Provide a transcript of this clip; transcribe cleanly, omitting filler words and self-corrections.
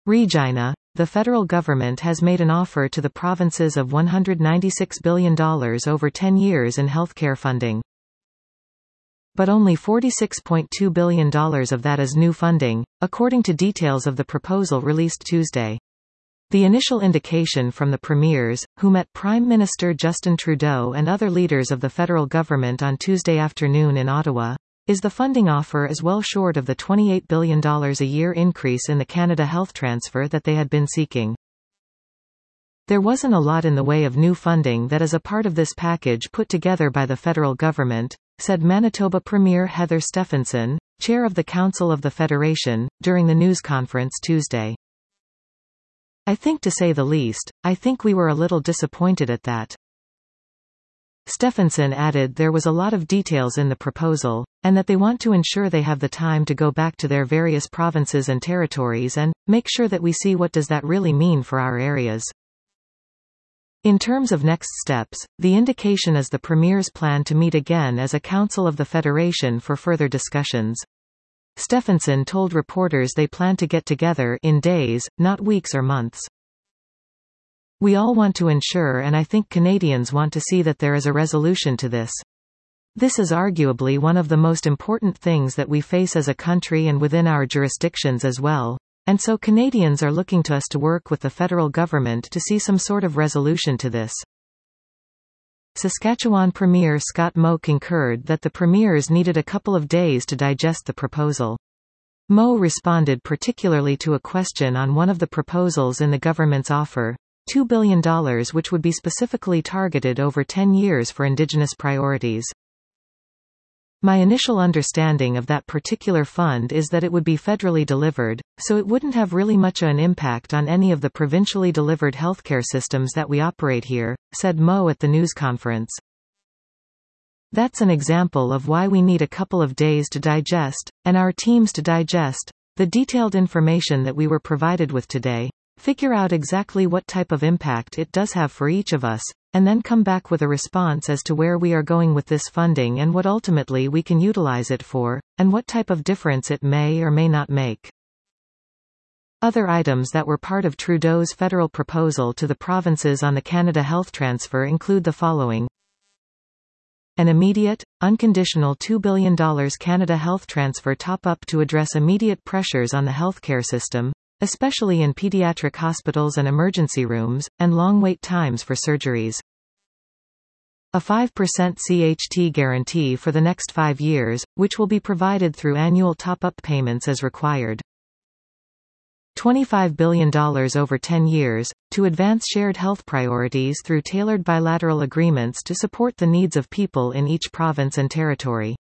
Regina, the federal government has made an offer to the provinces of $196 billion over 10 years in healthcare funding. But only $46.2 billion of that is new funding, according to details of the proposal released Tuesday. The initial indication from the premiers, who met Prime Minister Justin Trudeau and other leaders of the federal government on Tuesday afternoon in Ottawa, is the funding offer is well short of the $28 billion a year increase in the Canada Health Transfer that they had been seeking. There wasn't a lot in the way of new funding that is a part of this package put together by the federal government, said Manitoba Premier Heather Stefanson, chair of the Council of the Federation, during the news conference Tuesday. I think, to say the least, I think we were a little disappointed at that. Stefanson added there was a lot of details in the proposal, and that they want to ensure they have the time to go back to their various provinces and territories and make sure that we see what does that really mean for our areas. In terms of next steps, the indication is the Premiers plan to meet again as a Council of the Federation for further discussions. Stefanson told reporters they plan to get together in days, not weeks or months. We all want to ensure, and I think Canadians want to see, that there is a resolution to this. This is arguably one of the most important things that we face as a country and within our jurisdictions as well, and so Canadians are looking to us to work with the federal government to see some sort of resolution to this. Saskatchewan Premier Scott Moe concurred that the premiers needed a couple of days to digest the proposal. Moe responded particularly to a question on one of the proposals in the government's offer, $2 billion, which would be specifically targeted over 10 years for Indigenous priorities. My initial understanding of that particular fund is that it would be federally delivered, so it wouldn't have really much of an impact on any of the provincially delivered healthcare systems that we operate here, said Moe at the news conference. That's an example of why we need a couple of days to digest, and our teams to digest, the detailed information that we were provided with today, figure out exactly what type of impact it does have for each of us, and then come back with a response as to where we are going with this funding and what ultimately we can utilize it for, and what type of difference it may or may not make. Other items that were part of Trudeau's federal proposal to the provinces on the Canada Health Transfer include the following: an immediate, unconditional $2 billion Canada Health Transfer top-up to address immediate pressures on the healthcare system, especially in pediatric hospitals and emergency rooms, and long wait times for surgeries. A 5% CHT guarantee for the next 5 years, which will be provided through annual top-up payments as required. $25 billion over 10 years, to advance shared health priorities through tailored bilateral agreements to support the needs of people in each province and territory.